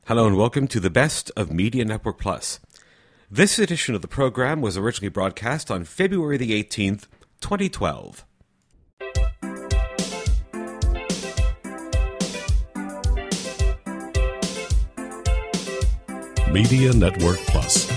Hello and welcome to the Best of Media Network Plus. This edition of the program was originally broadcast on February the 18th, 2012. Media Network Plus.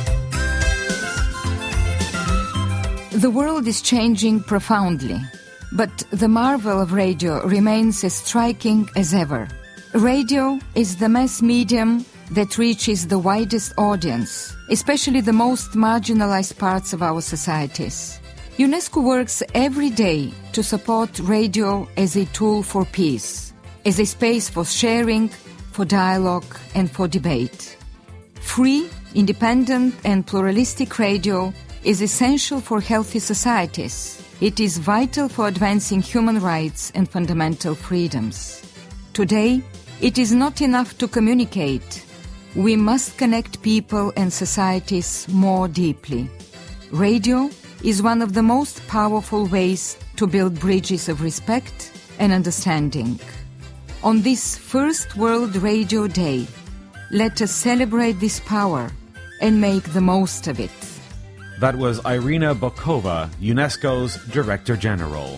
The world is changing profoundly, but the marvel of radio remains as striking as ever. Radio is the mass medium that reaches the widest audience, especially the most marginalized parts of our societies. UNESCO works every day to support radio as a tool for peace, as a space for sharing, for dialogue, and for debate. Free, independent, and pluralistic radio is essential for healthy societies. It is vital for advancing human rights and fundamental freedoms. Today, it is not enough to communicate. We must connect people and societies more deeply. Radio is one of the most powerful ways to build bridges of respect and understanding. On this first World Radio Day, let us celebrate this power and make the most of it. That was Irina Bokova, UNESCO's Director General.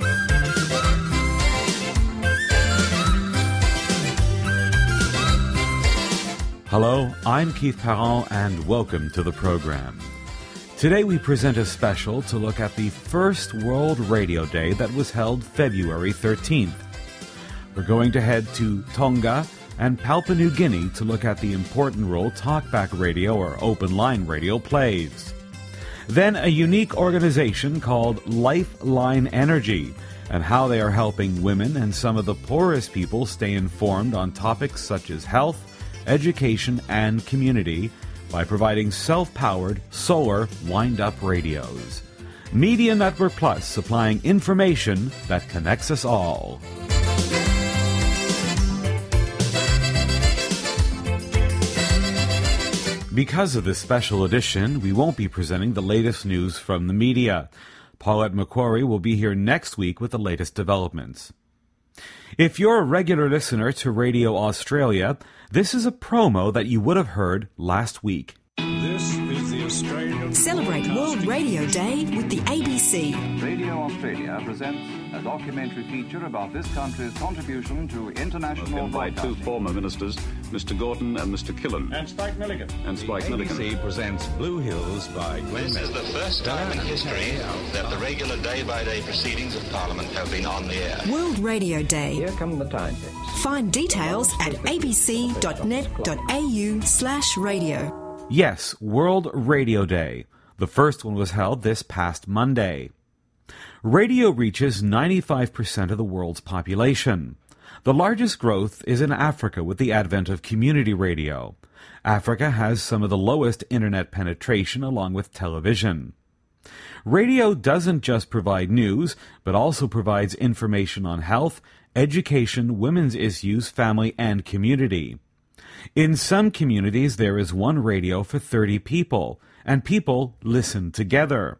Hello, I'm Keith Parent, and welcome to the program. Today we present a special to look at the first World Radio Day that was held February 13th. We're going to head to Tonga and Papua New Guinea to look at the important role talkback radio or open line radio plays. Then a unique organization called Lifeline Energy and how they are helping women and some of the poorest people stay informed on topics such as health, education, and community by providing self-powered, solar, wind-up radios. Media Network Plus, supplying information that connects us all. Because of this special edition, we won't be presenting the latest news from the media. Paulette McQuarrie will be here next week with the latest developments. If you're a regular listener to Radio Australia, this is a promo that you would have heard last week. This is the Australian... Celebrate World Radio Day with the ABC. Radio Australia presents a documentary feature about this country's contribution to international by two former ministers, Mr. Gorton and Mr. Killen. And Spike Milligan. ABC presents Blue Hills by Glenn This is the first time in history that the regular day-by-day proceedings of Parliament have been on the air. World Radio Day. Here come the time ticks. Find details at abc.net.au/radio. Yes, World Radio Day. The first one was held this past Monday. Radio reaches 95% of the world's population. The largest growth is in Africa with the advent of community radio. Africa has some of the lowest internet penetration along with television. Radio doesn't just provide news, but also provides information on health, education, women's issues, family, and community. In some communities, there is one radio for 30 people, and people listen together.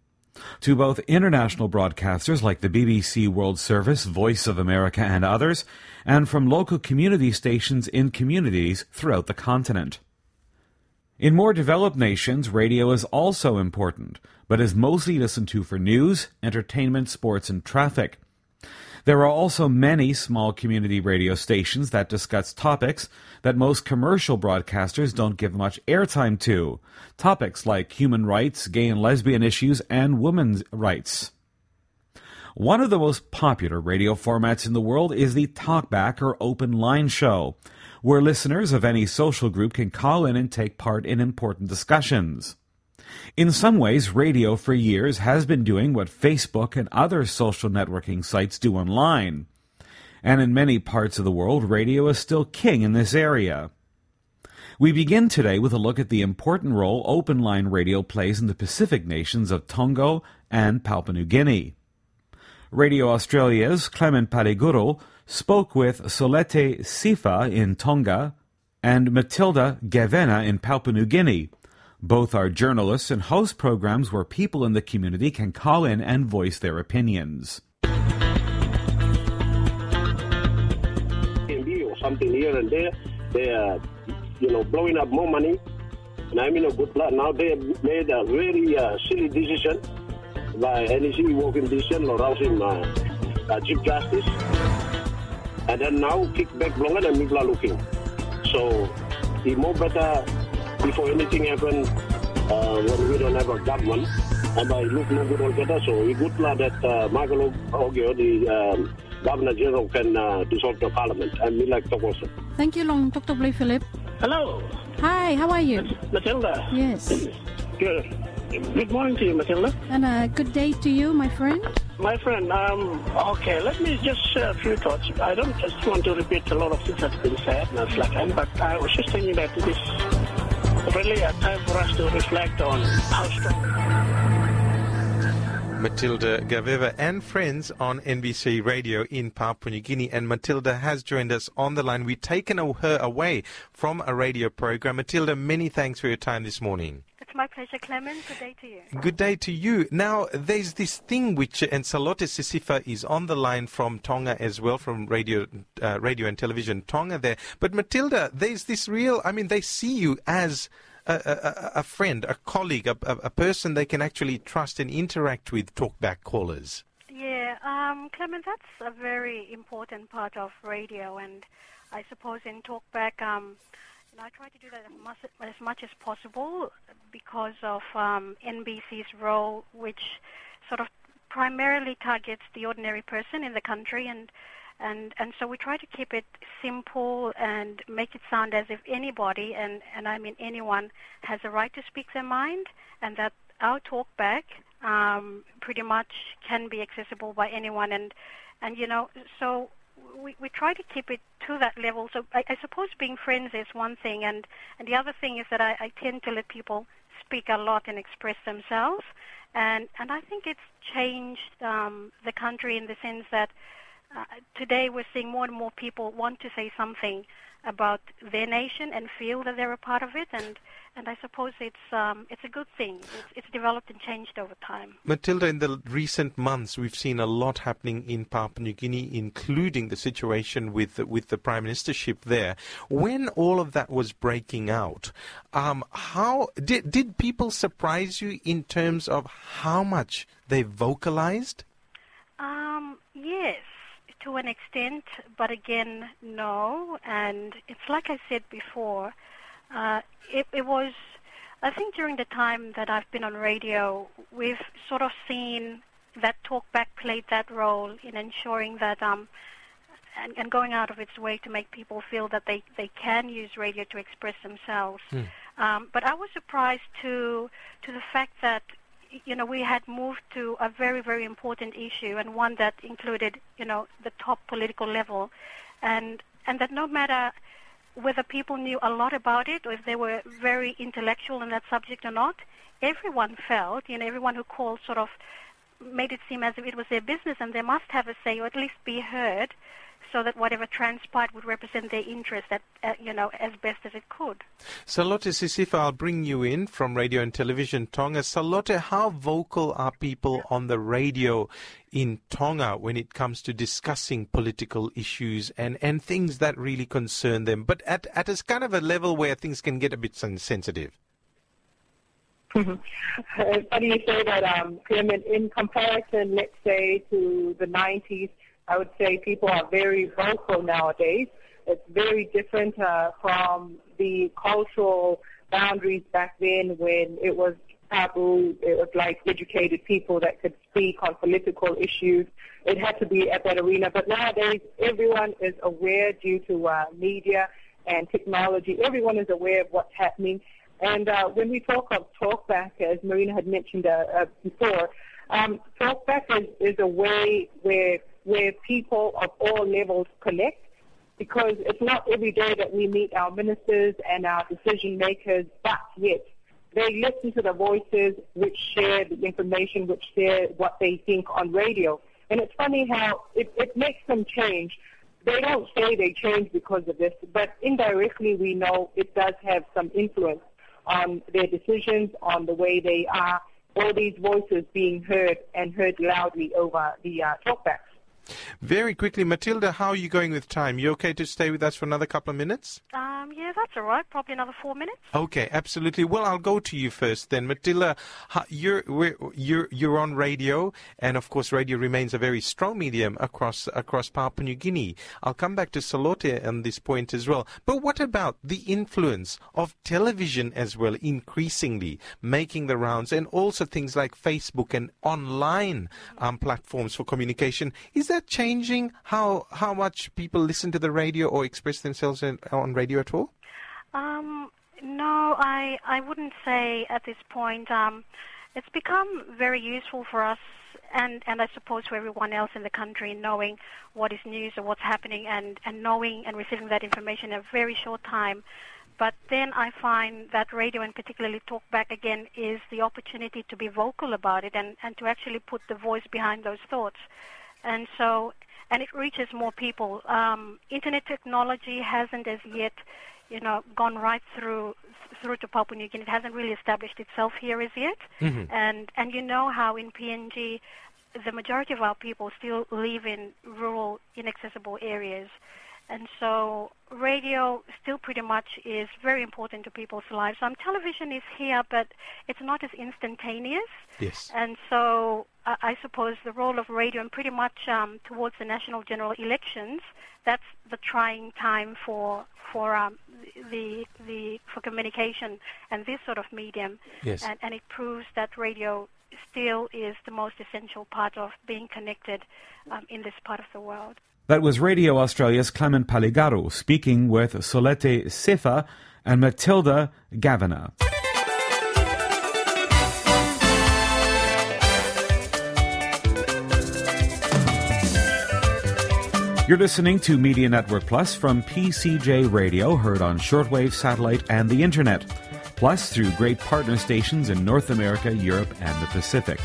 To both international broadcasters like the BBC World Service, Voice of America, and others, and from local community stations in communities throughout the continent. In more developed nations, radio is also important, but is mostly listened to for news, entertainment, sports, and traffic. There are also many small community radio stations that discuss topics that most commercial broadcasters don't give much airtime to. Topics like human rights, gay and lesbian issues, and women's rights. One of the most popular radio formats in the world is the talkback or open line show, where listeners of any social group can call in and take part in important discussions. In some ways, radio for years has been doing what Facebook and other social networking sites do online. And in many parts of the world, radio is still king in this area. We begin today with a look at the important role open-line radio plays in the Pacific nations of Tonga and Papua New Guinea. Radio Australia's Clement Paliguru spoke with Solete Sifa in Tonga and Matilda Gavena in Papua New Guinea. Both are journalists and host programs where people in the community can call in and voice their opinions. Or something here and there, blowing up more money. And I'm in a good plan. Now they have made a very silly decision by NEC walking decision or rousing Chief Justice. And then now kick back longer than people are looking. So it's more better before anything happens when we don't have a government. And I look no good altogether. So we're good that Michael Ogio, the Governor General, can dissolve the Parliament. And me like talk also. Thank you, Long Dr. Blue Philip. Hello. Hi, how are you? Matilda. Yes. Good. Good morning to you, Matilda. And a good day to you, my friend. My friend, okay, let me just share a few thoughts. I don't just want to repeat a lot of things that's been said, but I was just thinking that it is really a time for us to reflect on how strong Matilda Gaveva and friends on NBC Radio in Papua New Guinea. And Matilda has joined us on the line. We've taken her away from a radio program. Matilda, many thanks for your time this morning. It's my pleasure, Clement. Good day to you. Good day to you. Now, there's this thing which, and Salote Sisifa is on the line from Tonga as well, from Radio and Television Tonga there. But Matilda, there's this real, they see you as a friend, a colleague, a person they can actually trust and interact with, talkback callers. Yeah, Clement, that's a very important part of radio, and I suppose in talkback, I try to do that as much as possible because of NBC's role, which sort of primarily targets the ordinary person in the country, and so we try to keep it simple and make it sound as if anybody, and I mean anyone, has a right to speak their mind, and that our talkback pretty much can be accessible by anyone, and so we try to keep it to that level. So I suppose being friends is one thing, and the other thing is that I tend to let people speak a lot and express themselves, and I think it's changed the country in the sense that today we're seeing more and more people want to say something about their nation and feel that they're a part of it, and I suppose it's a good thing. It's developed and changed over time. Matilda, in the recent months, we've seen a lot happening in Papua New Guinea, including the situation with the Prime Ministership there. When all of that was breaking out, how did people surprise you in terms of how much they vocalized? Yes. To an extent, but again, no. And it's like I said before, it was, I think during the time that I've been on radio, we've sort of seen that talkback played that role in ensuring that, and going out of its way to make people feel that they can use radio to express themselves. But I was surprised to the fact that we had moved to a very, very important issue, and one that included, the top political level, and that no matter whether people knew a lot about it or if they were very intellectual in that subject or not, everyone felt, everyone who called sort of made it seem as if it was their business and they must have a say or at least be heard, so that whatever transpired would represent their interest as best as it could. Salote Sisifa, I'll bring you in from Radio and Television Tonga. Salote, how vocal are people on the radio in Tonga when it comes to discussing political issues and things that really concern them, but at a kind of a level where things can get a bit sensitive? It's funny you say that, Clement. In comparison, let's say, to the 90s, I would say people are very vocal nowadays. It's very different from the cultural boundaries back then when it was taboo. It was like educated people that could speak on political issues. It had to be at that arena. But nowadays, everyone is aware due to media and technology. Everyone is aware of what's happening. And when we talk of talkback, as Marina had mentioned before, talkback is a way where people of all levels connect, because it's not every day that we meet our ministers and our decision makers, but yet they listen to the voices which share the information, which share what they think on radio. And it's funny how it makes them change. They don't say they change because of this, but indirectly we know it does have some influence on their decisions, on the way they are, all these voices being heard and heard loudly over the talkbacks. Very quickly, Matilda, how are you going with time? You okay to stay with us for another couple of minutes? Yeah, that's all right. Probably another 4 minutes. Okay, absolutely. Well, I'll go to you first then. Matilda, you're on radio, and of course radio remains a very strong medium across Papua New Guinea. I'll come back to Salote on this point as well. But what about the influence of television as well, increasingly making the rounds, and also things like Facebook and online platforms for communication? Is that changing how much people listen to the radio or express themselves on radio at all? No, I wouldn't say at this point. It's become very useful for us and I suppose for everyone else in the country, knowing what is news or what's happening and knowing and receiving that information in a very short time. But then I find that radio, and particularly Talkback again, is the opportunity to be vocal about it and to actually put the voice behind those thoughts. And it reaches more people. Internet technology hasn't as yet, gone right through to Papua New Guinea. It hasn't really established itself here as yet. Mm-hmm. And you know how in PNG the majority of our people still live in rural, inaccessible areas. And so radio still pretty much is very important to people's lives. Television is here, but it's not as instantaneous. Yes. And so I suppose the role of radio, and pretty much towards the national general elections, that's the trying time for communication and this sort of medium. Yes. And it proves that radio still is the most essential part of being connected in this part of the world. That was Radio Australia's Clement Paligaru speaking with Solete Sifa and Matilda Gavina. You're listening to Media Network Plus from PCJ Radio, heard on shortwave, satellite, and the Internet, plus through great partner stations in North America, Europe, and the Pacific.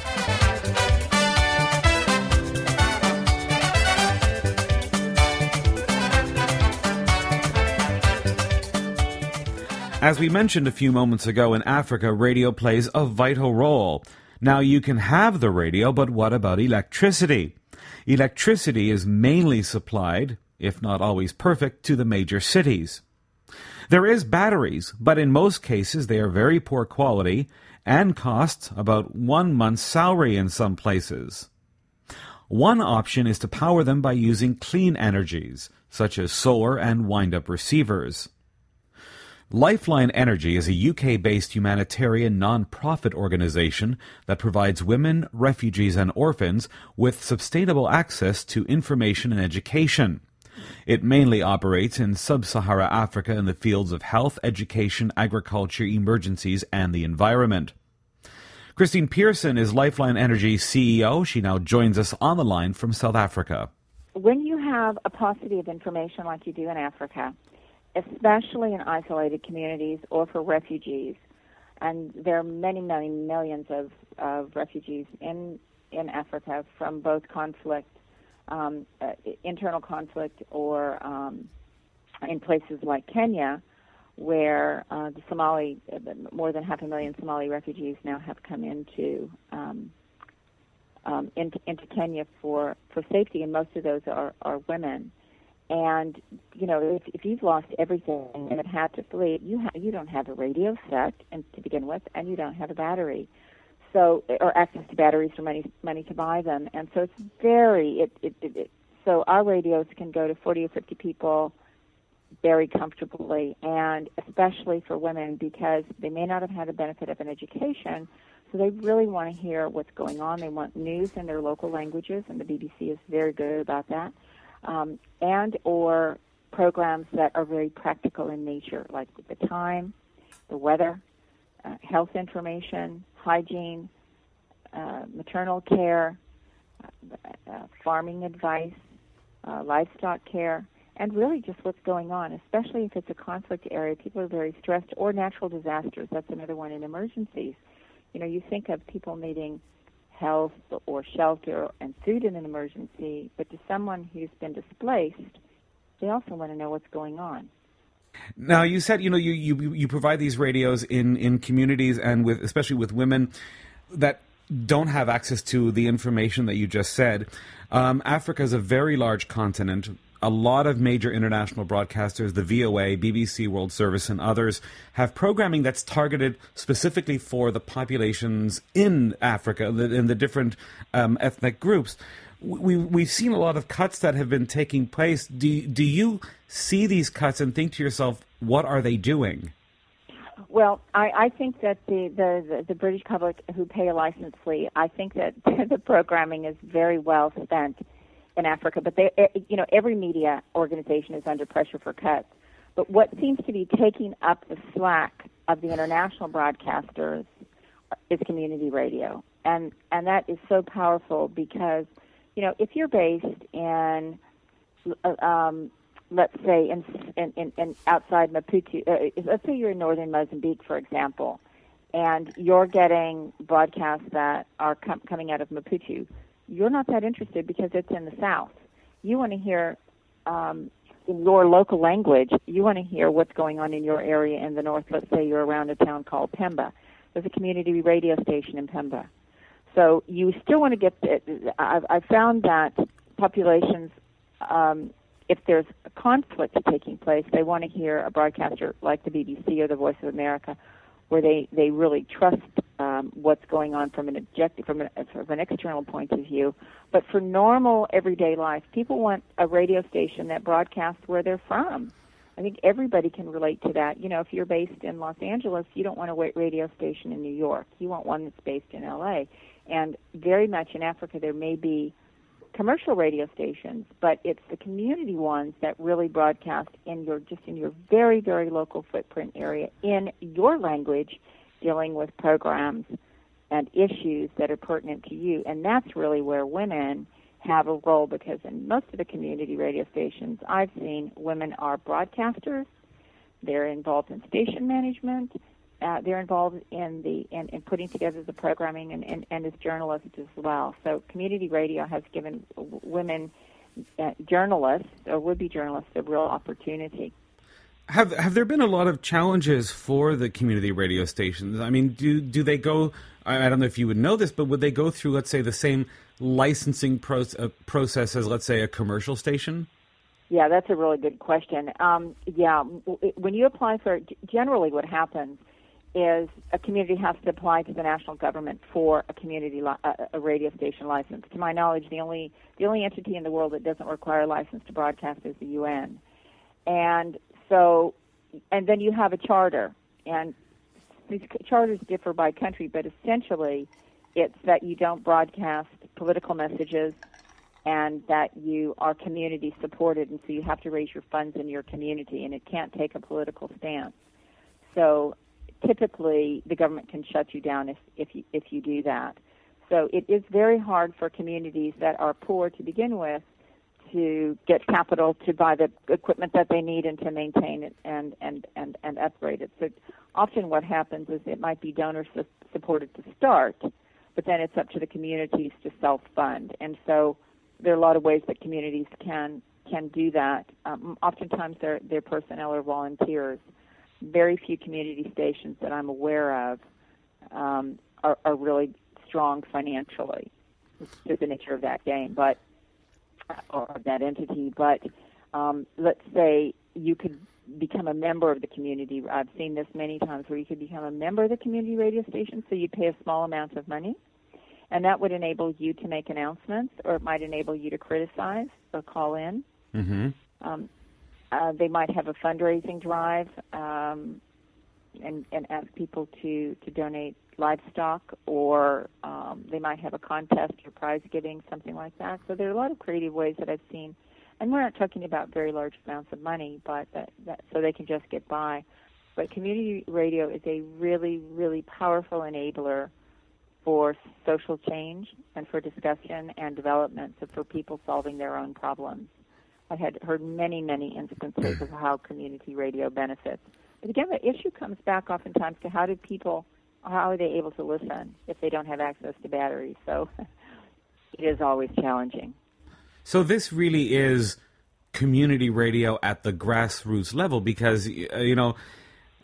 As we mentioned a few moments ago, in Africa, radio plays a vital role. Now, you can have the radio, but what about electricity? Electricity is mainly supplied, if not always perfect, to the major cities. There is batteries, but in most cases they are very poor quality and cost about 1 month's salary in some places. One option is to power them by using clean energies, such as solar and wind-up receivers. Lifeline Energy is a UK-based humanitarian non-profit organization that provides women, refugees, and orphans with sustainable access to information and education. It mainly operates in sub-Sahara Africa in the fields of health, education, agriculture, emergencies, and the environment. Christine Pearson is Lifeline Energy's CEO. She now joins us on the line from South Africa. When you have a paucity of information like you do in Africa, especially in isolated communities or for refugees, and there are many, many millions of refugees in Africa from both conflict, internal conflict, or in places like Kenya, where more than 500,000 Somali refugees now have come into Kenya for safety, and most of those are women. And, if you've lost everything and have had to flee, you don't have a radio set to begin with, and you don't have a battery, or access to batteries or money to buy them. And so it's so our radios can go to 40 or 50 people very comfortably, and especially for women, because they may not have had the benefit of an education, so they really want to hear what's going on. They want news in their local languages, and the BBC is very good about that. And or programs that are very practical in nature, like the time, the weather, health information, hygiene, maternal care, farming advice, livestock care, and really just what's going on, especially if it's a conflict area. People are very stressed, or natural disasters. That's another one in emergencies. You think of people needing health or shelter and food in an emergency, but to someone who's been displaced, they also want to know what's going on. Now, you said, you provide these radios in communities and especially with women that don't have access to the information that you just said, Africa is a very large continent. A lot of major international broadcasters, the VOA, BBC World Service, and others, have programming that's targeted specifically for the populations in Africa, in the different ethnic groups. We've seen a lot of cuts that have been taking place. Do you see these cuts and think to yourself, what are they doing? Well, I think that the British public who pay a license fee, I think that the programming is very well spent in Africa. But every media organization is under pressure for cuts. But what seems to be taking up the slack of the international broadcasters is community radio, and that is so powerful because if you're based in let's say in outside Maputo, let's say you're in northern Mozambique, for example, and you're getting broadcasts that are coming out of Maputo, you're not that interested because it's in the south. You want to hear in your local language. You want to hear what's going on in your area in the north. Let's say you're around a town called Pemba. There's a community radio station in Pemba. So you still want to get I've found that populations, if there's a conflict taking place, they want to hear a broadcaster like the BBC or the Voice of America, where they really trust what's going on from an external point of view. But for normal everyday life, people want a radio station that broadcasts where they're from. I think everybody can relate to that. If you're based in Los Angeles, you don't want a radio station in New York. You want one that's based in L.A. And very much in Africa, there may be commercial radio stations, but it's the community ones that really broadcast in your very, very local footprint area in your language, dealing with programs and issues that are pertinent to you. And that's really where women have a role, because in most of the community radio stations I've seen, women are broadcasters. They're involved in station management. They're involved in putting together the programming and as journalists as well. So community radio has given women journalists or would-be journalists a real opportunity. Have there been a lot of challenges for the community radio stations? I mean, do they go, I don't know if you would know this, but would they go through, let's say, the same licensing process as, let's say, a commercial station? Yeah, that's a really good question. When you apply for it, generally what happens is a community has to apply to the national government for a community a radio station license. To my knowledge, the only entity in the world that doesn't require a license to broadcast is the UN. And then you have a charter, and these charters differ by country, but essentially it's that you don't broadcast political messages and that you are community supported, and so you have to raise your funds in your community, and it can't take a political stance. So typically the government can shut you down if you do that. So it is very hard for communities that are poor to begin with to get capital to buy the equipment that they need and to maintain it and upgrade it. So often what happens is it might be donor supported to start, but then it's up to the communities to self-fund. And so there are a lot of ways that communities can do that. Oftentimes they're personnel or volunteers. Very few community stations that I'm aware of are really strong financially. It's just the nature of that game, or that entity. But let's say you could become a member of the community. I've seen this many times where you could become a member of the community radio station, so you pay a small amount of money, and that would enable you to make announcements, or it might enable you to criticize or call in. Mm-hmm. They might have a fundraising drive and ask people to donate livestock, or they might have a contest or prize giving, something like that. So there are a lot of creative ways that I've seen, and we're not talking about very large amounts of money, but so they can just get by. But community radio is a really, really powerful enabler for social change and for discussion and development, so for people solving their own problems. I had heard many, many instances of how community radio benefits. But again, the issue comes back oftentimes to how are they able to listen if they don't have access to batteries? So it is always challenging. So this really is community radio at the grassroots level, because,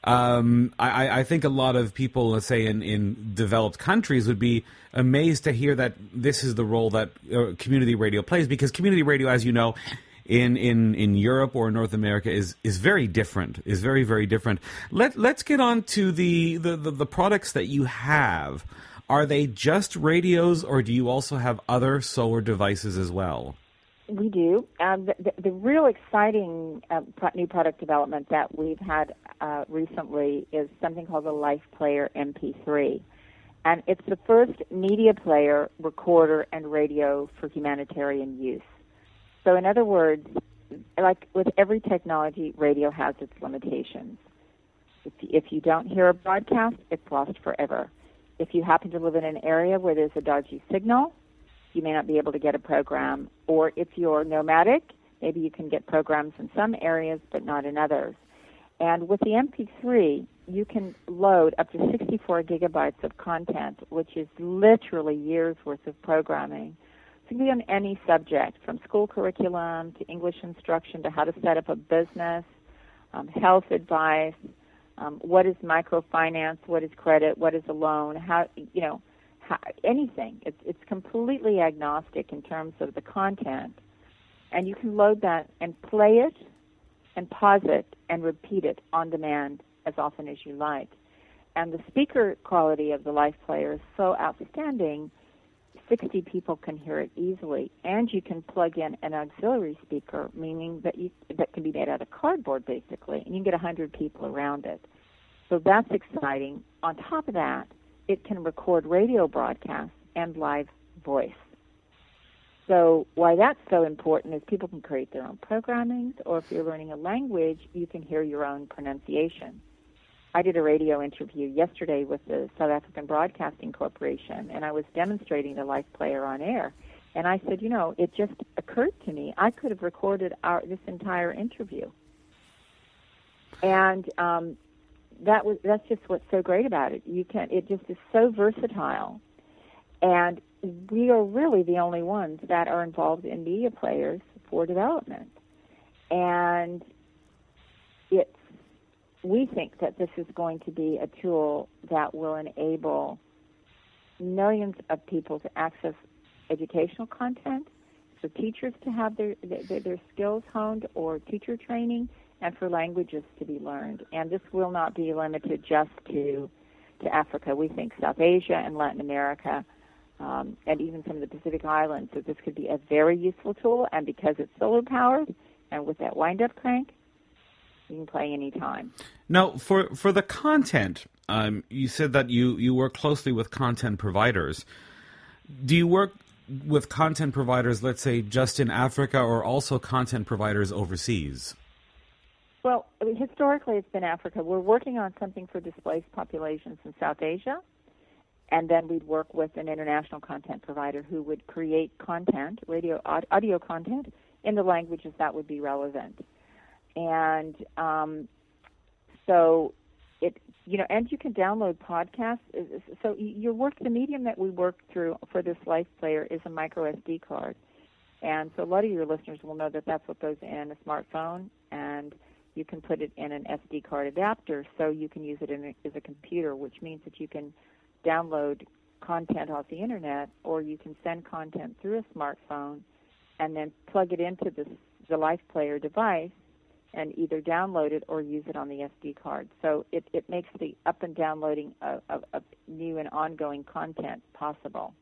I think a lot of people, let's say in developed countries, would be amazed to hear that this is the role that community radio plays, because community radio, as you know, in Europe or North America is very different, is very, very different. Let's get on to the products that you have. Are they just radios, or do you also have other solar devices as well? We do. The real exciting new product development that we've had recently is something called the Life Player MP3. And it's the first media player, recorder, and radio for humanitarian use. So in other words, like with every technology, radio has its limitations. If you don't hear a broadcast, it's lost forever. If you happen to live in an area where there's a dodgy signal, you may not be able to get a program. Or if you're nomadic, maybe you can get programs in some areas but not in others. And with the MP3, you can load up to 64 gigabytes of content, which is literally years' worth of programming. It can be on any subject, from school curriculum to English instruction to how to set up a business, health advice, what is microfinance, what is credit, what is a loan, anything. It's completely agnostic in terms of the content. And you can load that and play it and pause it and repeat it on demand as often as you like. And the speaker quality of the Life Player is so outstanding, 60 people can hear it easily. And you can plug in an auxiliary speaker, meaning that can be made out of cardboard, basically, and you can get 100 people around it. So that's exciting. On top of that, it can record radio broadcasts and live voice. So why that's so important is people can create their own programming, or if you're learning a language, you can hear your own pronunciation. I did a radio interview yesterday with the South African Broadcasting Corporation, and I was demonstrating the Life Player on air. And I said, it just occurred to me, I could have recorded this entire interview. And that's just what's so great about it. It just is so versatile. And we are really the only ones that are involved in media players for development. And we think that this is going to be a tool that will enable millions of people to access educational content, for teachers to have their skills honed or teacher training, and for languages to be learned. And this will not be limited just to Africa. We think South Asia and Latin America, and even some of the Pacific Islands, that this could be a very useful tool. And because it's solar-powered and with that wind-up crank, you can play anytime. Now, for the content, you said that you work closely with content providers. Do you work with content providers, let's say, just in Africa, or also content providers overseas? Well, historically it's been Africa. We're working on something for displaced populations in South Asia, and then we'd work with an international content provider who would create content, audio content, in the languages that would be relevant. And so and you can download podcasts. So the medium that we work through for this Life Player is a micro SD card. And so a lot of your listeners will know that that's what goes in a smartphone, and you can put it in an SD card adapter, so you can use it as a computer, which means that you can download content off the internet, or you can send content through a smartphone and then plug it into the Life Player device and either download it or use it on the SD card. So it makes the up and downloading of new and ongoing content possible.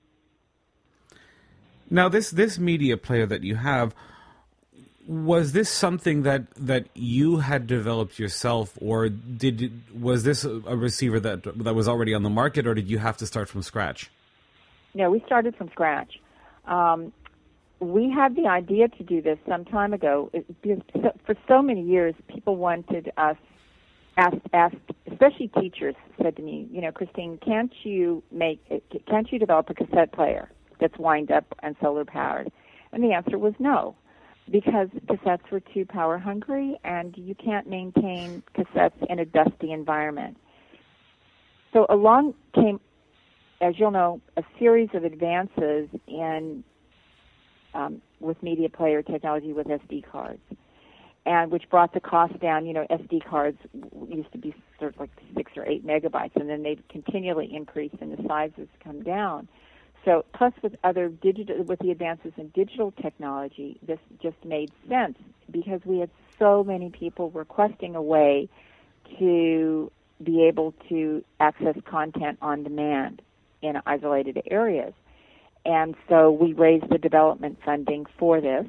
Now, this media player that you have, was this something that you had developed yourself, or was this a receiver that was already on the market, or did you have to start from scratch? No, we started from scratch. We had the idea to do this some time ago. For so many years, people wanted us, asked, especially teachers, said to me, Christine, can't you develop a cassette player that's wind up and solar powered? And the answer was no, because cassettes were too power hungry, and you can't maintain cassettes in a dusty environment. So along came, as you'll know, a series of advances in with media player technology with SD cards, and which brought the cost down. SD cards used to be are like 6 or 8 megabytes, and then they've continually increased and the sizes come down. So plus with the advances in digital technology, this just made sense because we had so many people requesting a way to be able to access content on demand in isolated areas. And so we raised the development funding for this,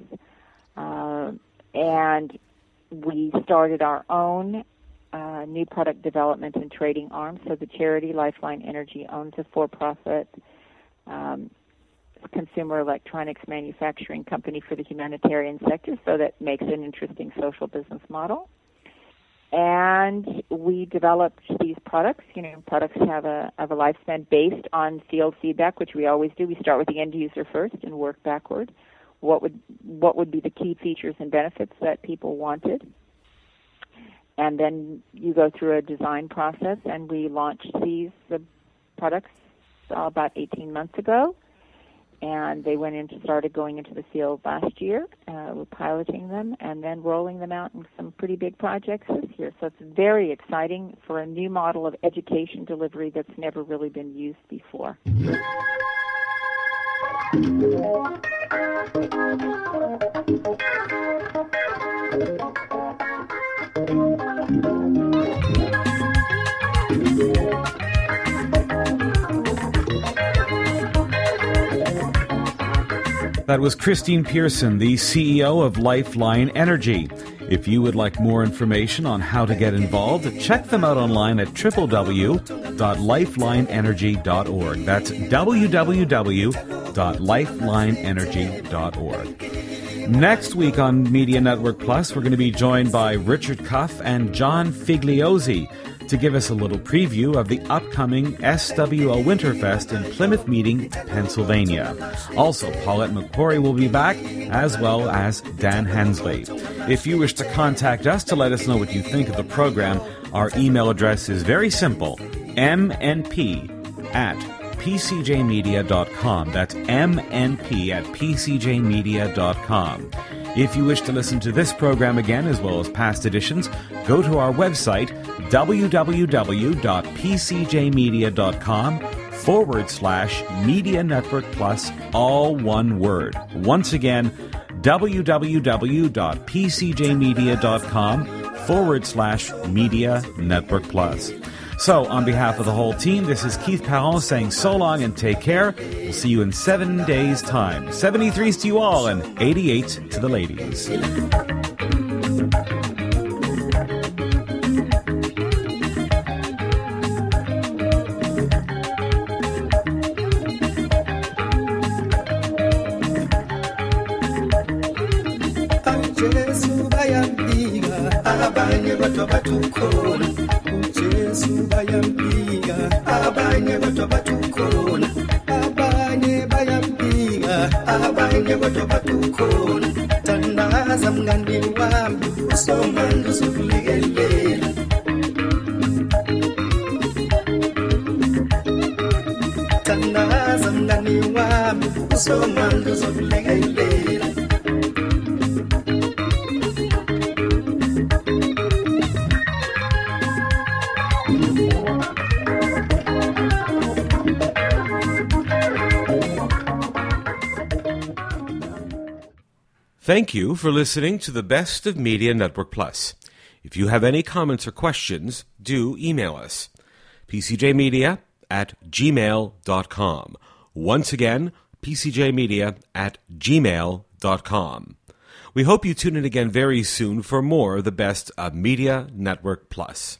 and we started our own new product development and trading arm. So the charity Lifeline Energy owns a for-profit consumer electronics manufacturing company for the humanitarian sector, so that makes an interesting social business model. And we developed these products. Products have a lifespan based on field feedback, which we always do. We start with the end user first and work backward. What would be the key features and benefits that people wanted? And then you go through a design process, and we launched these products about 18 months ago. And they started going into the field last year. We're piloting them and then rolling them out in some pretty big projects this year. So it's very exciting for a new model of education delivery that's never really been used before. That was Christine Pearson, the CEO of Lifeline Energy. If you would like more information on how to get involved, check them out online at www.lifelineenergy.org. That's www.lifelineenergy.org. Next week on Media Network Plus, we're going to be joined by Richard Cuff and John Figliozzi to give us a little preview of the upcoming SWO Winterfest in Plymouth Meeting, Pennsylvania. Also, Paulette McQuarrie will be back, as well as Dan Hensley. If you wish to contact us to let us know what you think of the program, our email address is very simple, mnp@pcjmedia.com. That's mnp@pcjmedia.com. If you wish to listen to this program again, as well as past editions, go to our website, www.pcjmedia.com/Media Network Plus, all one word. Once again, www.pcjmedia.com/Media Network Plus. So, on behalf of the whole team, this is Keith Parent saying so long and take care. We'll see you in 7 days' time. 73s to you all and 88 to the ladies. Abanye kodwa batukhona, abanye bayambika, abanye kodwa batukhona. Tandaza mngani wami, usomanda uzokulekelela. Tandaza mngani wami, usomanda uzokulekelela. Thank you for listening to the Best of Media Network Plus. If you have any comments or questions, do email us. pcjmedia@gmail.com. Once again, pcjmedia@gmail.com. We hope you tune in again very soon for more of the Best of Media Network Plus.